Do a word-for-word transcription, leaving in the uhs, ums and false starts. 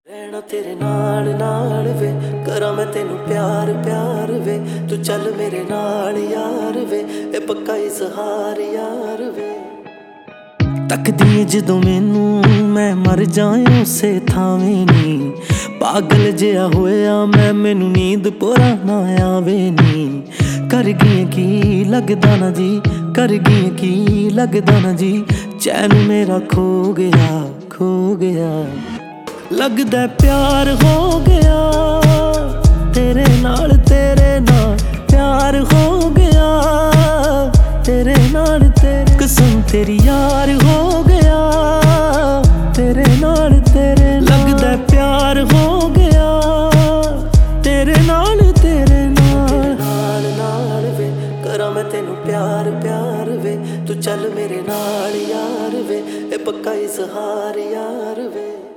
रहना तेरे नाल नाल वे, करा मैं तेनू प्यार प्यार वे, तू चल मेरे नाल यार वे, ए पक्का इजहार यार वे। तकदी जदों मैनू मैं मर जाए उसे थावें नी, पागल जिहा होया मैं मैनू नींद पूरा ना आवे नी। कर गई की लगदा ना जी, कर गई की लगदा ना जी, चैन मेरा खो गया खो गया। लगदा प्यार हो गया तेरे नाल, तेरे नाल प्यार हो गया तेरे नाल, तेरे कसम तेरी यार हो गया तेरे नाल तेरे। लगदा प्यार हो गया तेरे नाल तेरे नाल नाल नाल वे, करा मैं तेनू प्यार प्यार वे, तू चल मेरे नाल यार वे, ए पक्का इजहार यार वे।